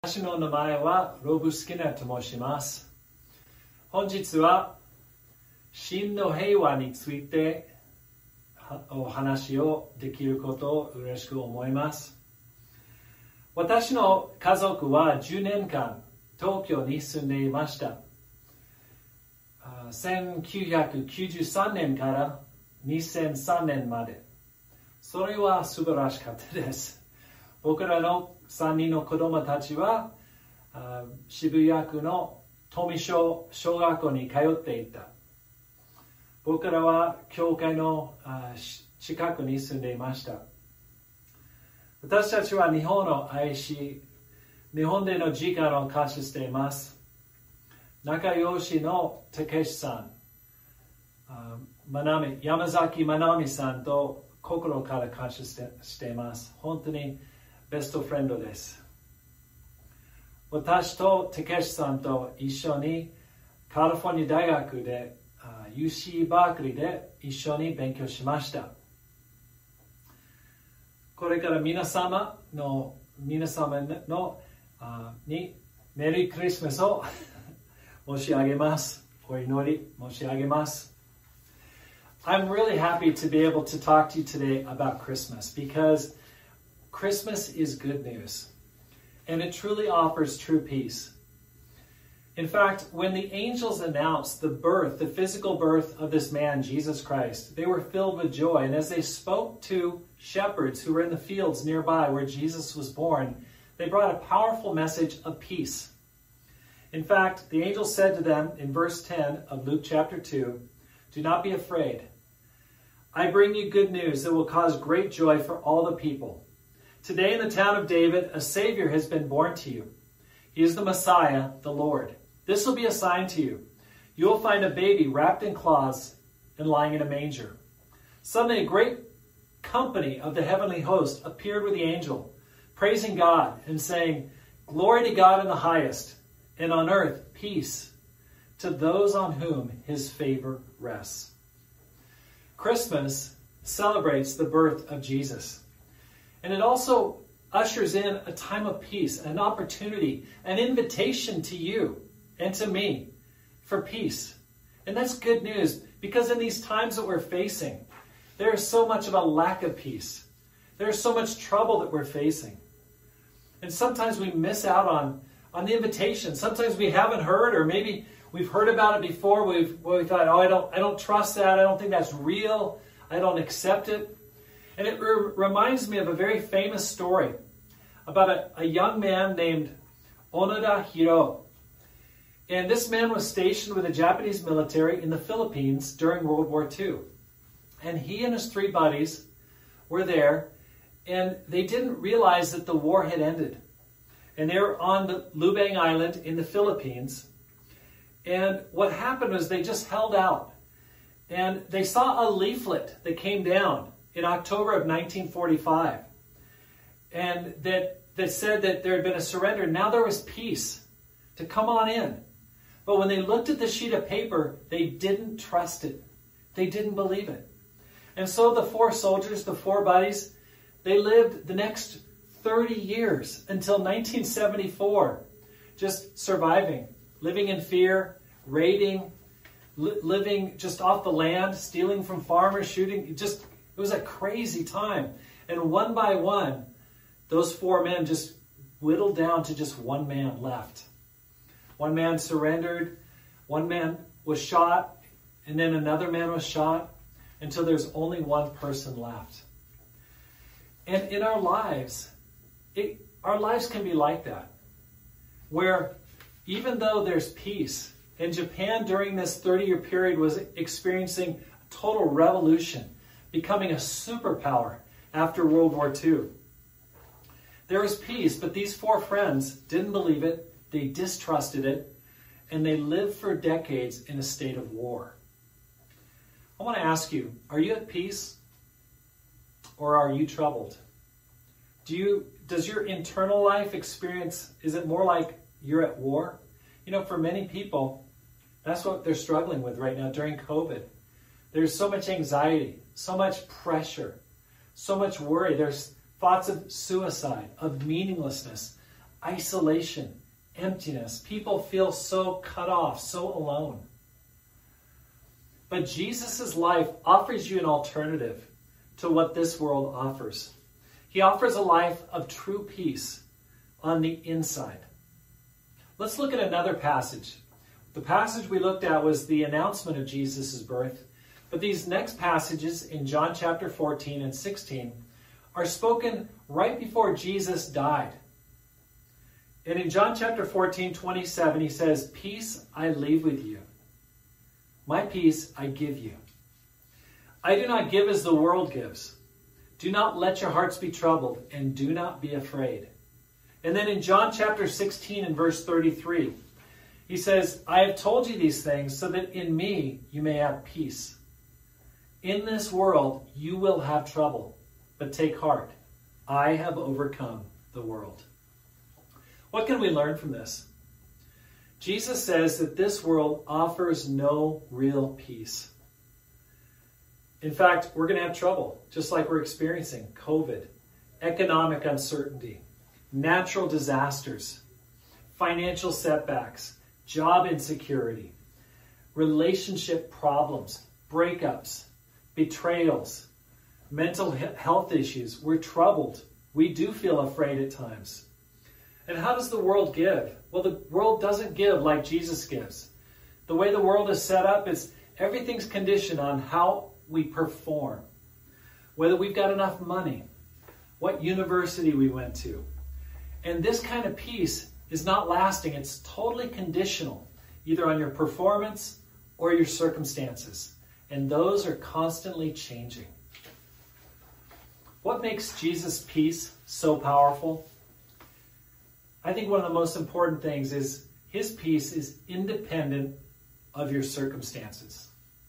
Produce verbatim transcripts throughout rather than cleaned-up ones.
私の名前はロブ・スキナーと申します。本日は真の平和についてお話をできることを嬉しく思います。私の家族はじゅうねんかん東京に住んでいました。せんきゅうひゃくきゅうじゅうさんねんからにせんさんねんまで。それは素晴らしかったです。僕らのさんにんの子供たちは渋谷区の富小小学校に通っていた。僕らは教会の近くに住んでいました。私たちは日本を愛し、日本での時間を感謝しています。仲良しのたけしさん、まなみ山崎まなみさんと心から感謝してしています。本当にベストフレンドです。私とたけしさんと一緒にカリフォルニア大学で ユーシー バークリーで一緒に勉強しました。これから皆様の皆様のにメリークリスマスを申し上げます。お祈り申し上げます。I'm really happy to be able to talk to you today about Christmas because Christmas is good news, and it truly offers true peace. In fact, when the angels announced the birth, the physical birth of this man, Jesus Christ, they were filled with joy. And as they spoke to shepherds who were in the fields nearby where Jesus was born, they brought a powerful message of peace. In fact, the angel said to them in verse ten of Luke chapter two, "Do not be afraid. I bring you good news that will cause great joy for all the people. Today in the town of David, a Savior has been born to you. He is the Messiah, the Lord. This will be a sign to you. You will find a baby wrapped in cloths and lying in a manger." Suddenly a great company of the heavenly host appeared with the angel, praising God and saying, "Glory to God in the highest, and on earth peace to those on whom his favor rests." Christmas celebrates the birth of Jesus. And it also ushers in a time of peace, an opportunity, an invitation to you and to me for peace. And that's good news because in these times that we're facing, there is so much of a lack of peace. There's so much trouble that we're facing. And sometimes we miss out on, on the invitation. Sometimes we haven't heard, or maybe we've heard about it before. We've, we thought, oh, I don't, I don't trust that. I don't think that's real. I don't accept it. And it re- reminds me of a very famous story about a, a young man named Onoda Hiro. And this man was stationed with the Japanese military in the Philippines during World War Two. And he and his three buddies were there, and they didn't realize that the war had ended. And they were on the Lubang Island in the Philippines. And what happened was they just held out. And they saw a leaflet that came down in October of nineteen forty-five, and that, that said that there had been a surrender. Now there was peace to come on in. But when they looked at the sheet of paper, they didn't trust it. They didn't believe it. And so the four soldiers, the four buddies, they lived the next thirty years until nineteen seventy-four, just surviving, living in fear, raiding, li- living just off the land, stealing from farmers, shooting, just it was a crazy time. And one by one, those four men just whittled down to just one man left. One man surrendered, one man was shot, and then another man was shot, until there's only one person left. And in our lives, it, our lives can be like that, where even though there's peace, and Japan during this thirty-year period was experiencing a total revolution, becoming a superpower after World War Two. There was peace, but these four friends didn't believe it, they distrusted it, and they lived for decades in a state of war. I want to ask you, are you at peace or are you troubled? Do you, does your internal life experience, is it more like you're at war? You know, for many people, that's what they're struggling with right now during COVID. There's so much anxiety, so much pressure, so much worry. There's thoughts of suicide, of meaninglessness, isolation, emptiness. People feel so cut off, so alone. But Jesus' life offers you an alternative to what this world offers. He offers a life of true peace on the inside. Let's look at another passage. The passage we looked at was the announcement of Jesus' birth. But these next passages in John chapter fourteen and sixteen are spoken right before Jesus died. And in John chapter fourteen, twenty-seven, he says, "Peace I leave with you. My peace I give you. I do not give as the world gives. Do not let your hearts be troubled, and do not be afraid." And then in John chapter sixteen and verse thirty-three, he says, "I have told you these things so that in me you may have peace. In this world you will have trouble, but take heart. I have overcome the world." What can we learn from this? Jesus says that this world offers no real peace. In fact, we're going to have trouble, just like we're experiencing COVID, economic uncertainty, natural disasters, financial setbacks, job insecurity, relationship problems, breakups, betrayals, mental health issues. We're troubled. We do feel afraid at times. And how does the world give? Well, the world doesn't give like Jesus gives. The way the world is set up is everything's conditioned on how we perform, whether we've got enough money, what university we went to. And this kind of peace is not lasting. It's totally conditional, either on your performance or your circumstances. And those are constantly changing. What makes Jesus' peace so powerful? I think one of the most important things is his peace is independent of your circumstances.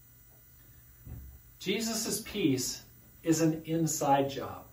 Jesus' peace is an inside job.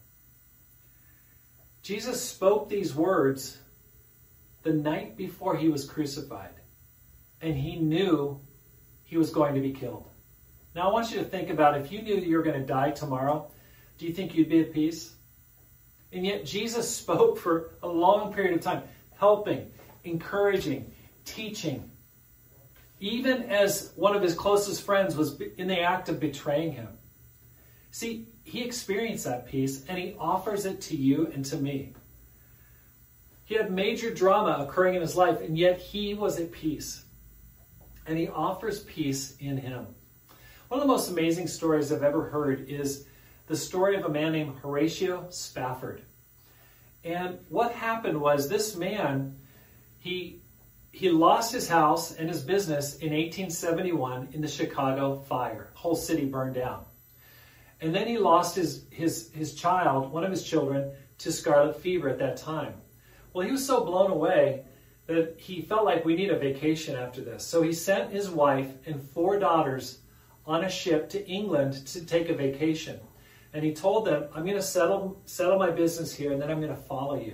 Jesus spoke these words the night before he was crucified, and he knew he was going to be killed. Now I want you to think about, if you knew you were going to die tomorrow, do you think you'd be at peace? And yet Jesus spoke for a long period of time, helping, encouraging, teaching, even as one of his closest friends was in the act of betraying him. See, he experienced that peace, and he offers it to you and to me. He had major drama occurring in his life, and yet he was at peace. And he offers peace in him. One of the most amazing stories I've ever heard is the story of a man named Horatio Spafford. And what happened was, this man, he he lost his house and his business in eighteen seventy-one in the Chicago fire. The whole city burned down. And then he lost his, his, his child, one of his children, to scarlet fever at that time. Well, he was so blown away that he felt like, we need a vacation after this. So he sent his wife and four daughters on a ship to England to take a vacation. And he told them, I'm going to settle, settle my business here, and then I'm going to follow you.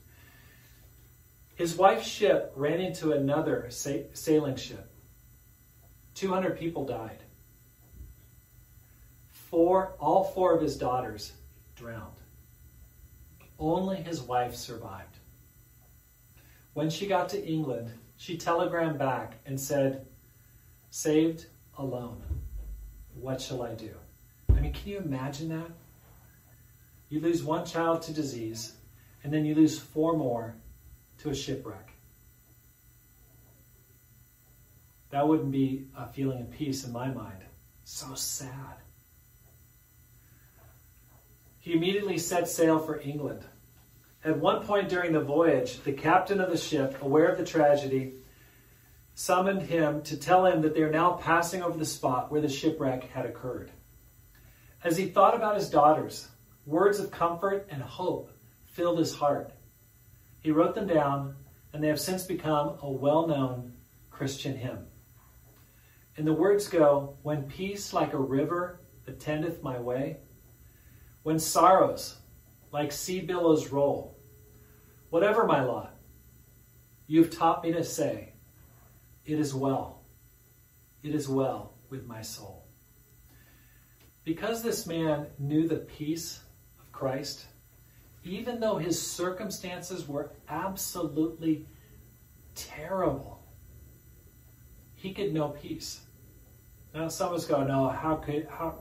His wife's ship ran into another sa- sailing ship. two hundred people died. Four, all four of his daughters drowned. Only his wife survived. When she got to England, she telegrammed back and said, "Saved alone. What shall I do?" I mean, can you imagine that? You lose one child to disease, and then you lose four more to a shipwreck. That wouldn't be a feeling of peace in my mind. So sad. He immediately set sail for England. At one point during the voyage, the captain of the ship, aware of the tragedy, summoned him to tell him that they are now passing over the spot where the shipwreck had occurred. As he thought about his daughters, words of comfort and hope filled his heart. He wrote them down, and they have since become a well-known Christian hymn. And the words go, "When peace like a river attendeth my way, when sorrows like sea billows roll, whatever my lot, you've taught me to say, it is well, it is well with my soul." Because this man knew the peace of Christ, even though his circumstances were absolutely terrible, he could know peace. Now some of us go, no, how could, how?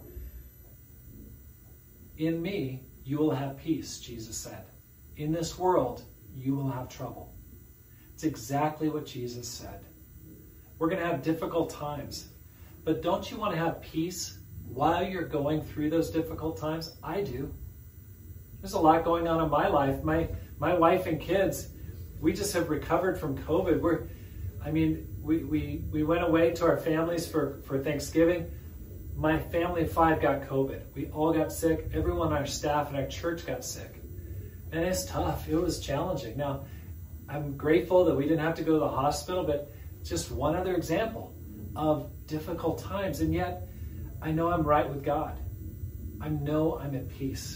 In me, you will have peace, Jesus said. In this world, you will have trouble. It's exactly what Jesus said. We're going to have difficult times. But don't you want to have peace while you're going through those difficult times? I do. There's a lot going on in my life. My my wife and kids, we just have recovered from COVID. We're, I mean, we, we, we went away to our families for, for Thanksgiving. My family of five got COVID. We all got sick. Everyone on our staff and our church got sick. And it's tough. It was challenging. Now, I'm grateful that we didn't have to go to the hospital, but just one other example of difficult times. And yet, I know I'm right with God. I know I'm at peace.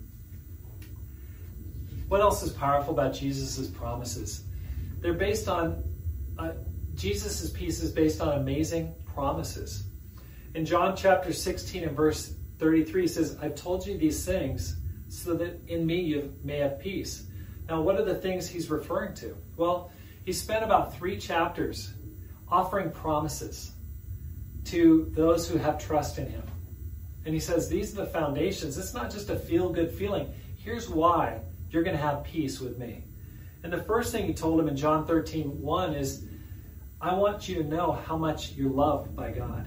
What else is powerful about Jesus' promises? They're based on, uh, Jesus' peace is based on amazing promises. In John chapter sixteen and verse thirty-three says, I've told you these things so that in me you may have peace. Now, what are the things he's referring to? Well, he spent about three chapters offering promises to those who have trust in him. And he says, these are the foundations. It's not just a feel-good feeling. Here's why you're going to have peace with me. And the first thing he told him in John thirteen one is, I want you to know how much you're loved by God.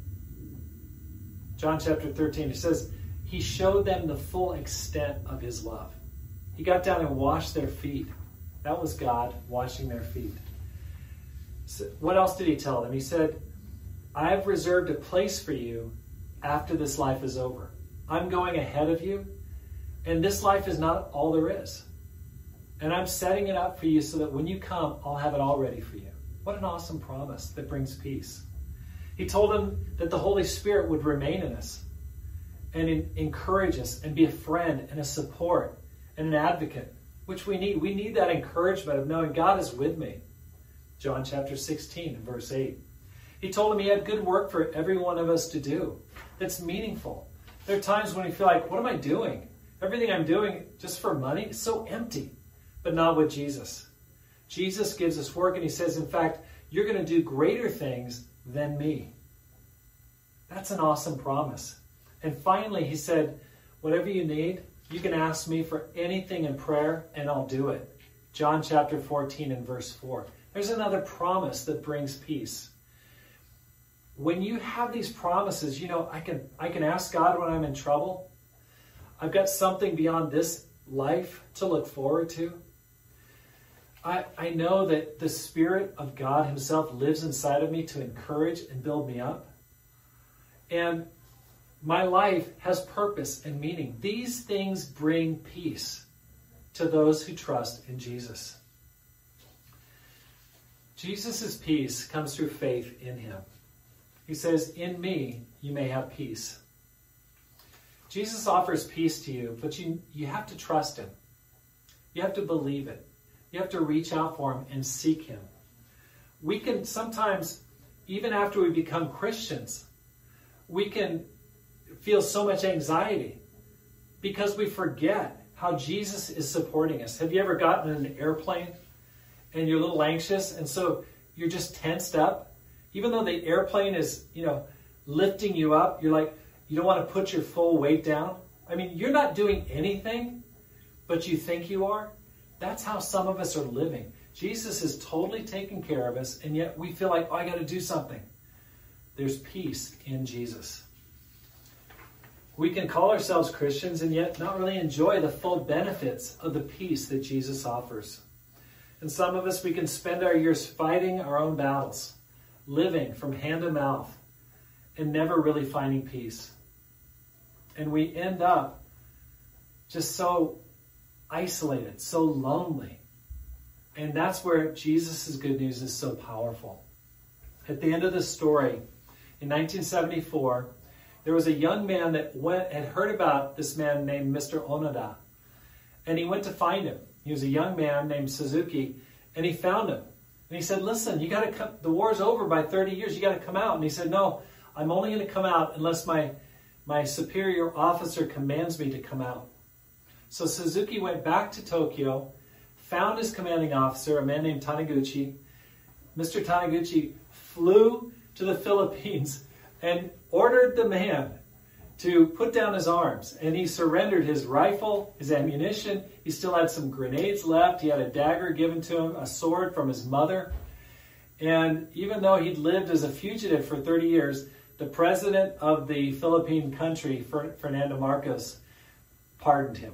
John chapter thirteen, he says, he showed them the full extent of his love. He got down and washed their feet. That was God washing their feet. So what else did he tell them? He said, I have reserved a place for you after this life is over. I'm going ahead of you, and this life is not all there is. And I'm setting it up for you so that when you come, I'll have it all ready for you. What an awesome promise that brings peace. He told them that the Holy Spirit would remain in us and in, encourage us and be a friend and a support and an advocate, which we need. We need that encouragement of knowing God is with me. John chapter sixteen and verse eight. He told him he had good work for every one of us to do that's meaningful. There are times when you feel like, what am I doing? Everything I'm doing just for money is so empty, but not with Jesus. Jesus gives us work, and he says, in fact, you're going to do greater things than me. That's an awesome promise. And finally, he said, whatever you need, you can ask me for anything in prayer, and I'll do it. John chapter fourteen and verse four. There's another promise that brings peace. When you have these promises, you know, I can I can ask God when I'm in trouble. I've got something beyond this life to look forward to. I, I know that the Spirit of God himself lives inside of me to encourage and build me up. And my life has purpose and meaning. These things bring peace to those who trust in Jesus. Jesus' peace comes through faith in him. He says, in me you may have peace. Jesus offers peace to you, but you, you have to trust him. You have to believe it. You have to reach out for him and seek him. We can sometimes, even after we become Christians, we can feel so much anxiety because we forget how Jesus is supporting us. Have you ever gotten in an airplane and you're a little anxious and so you're just tensed up? Even though the airplane is, you know, lifting you up, you're like, you don't want to put your full weight down. I mean, you're not doing anything, but you think you are. That's how some of us are living. Jesus is totally taking care of us, and yet we feel like, oh, I got to do something. There's peace in Jesus. We can call ourselves Christians and yet not really enjoy the full benefits of the peace that Jesus offers. And some of us, we can spend our years fighting our own battles, living from hand to mouth, and never really finding peace. And we end up just so isolated, so lonely. And that's where Jesus' good news is so powerful. At the end of the story, in nineteen seventy-four, there was a young man that went had heard about this man named Mister Onoda. And he went to find him. He was a young man named Suzuki, and he found him. And he said, listen, you got to come, the war's over by thirty years, you got to come out. And he said, no, I'm only going to come out unless my, my superior officer commands me to come out. So Suzuki went back to Tokyo, found his commanding officer, a man named Taniguchi. Mister Taniguchi flew to the Philippines and ordered the man to put down his arms. And he surrendered his rifle, his ammunition. He still had some grenades left. He had a dagger given to him, a sword from his mother. And even though he'd lived as a fugitive for thirty years, the president of the Philippine country, Ferdinand Marcos, pardoned him.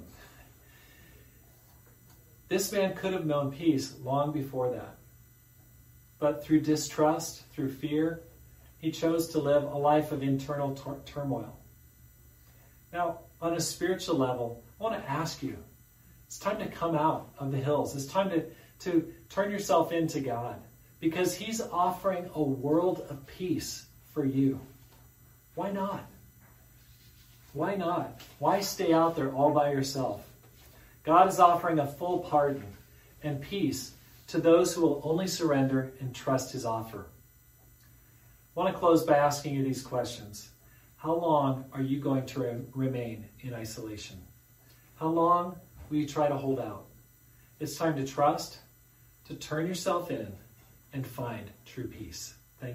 This man could have known peace long before that. But through distrust, through fear, he chose to live a life of internal tur- turmoil. Now, on a spiritual level, I want to ask you, it's time to come out of the hills. It's time to, to turn yourself into God, because he's offering a world of peace for you. Why not? Why not? Why stay out there all by yourself? God is offering a full pardon and peace to those who will only surrender and trust his offer. I want to close by asking you these questions. How long are you going to re- remain in isolation? How long will you try to hold out? It's time to trust, to turn yourself in, and find true peace.